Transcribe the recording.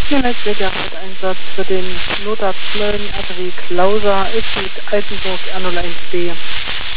Der Netzwerkeinsatz für den Notarzt Mölln, Adrik Lauser ist mit Altenburg R01B.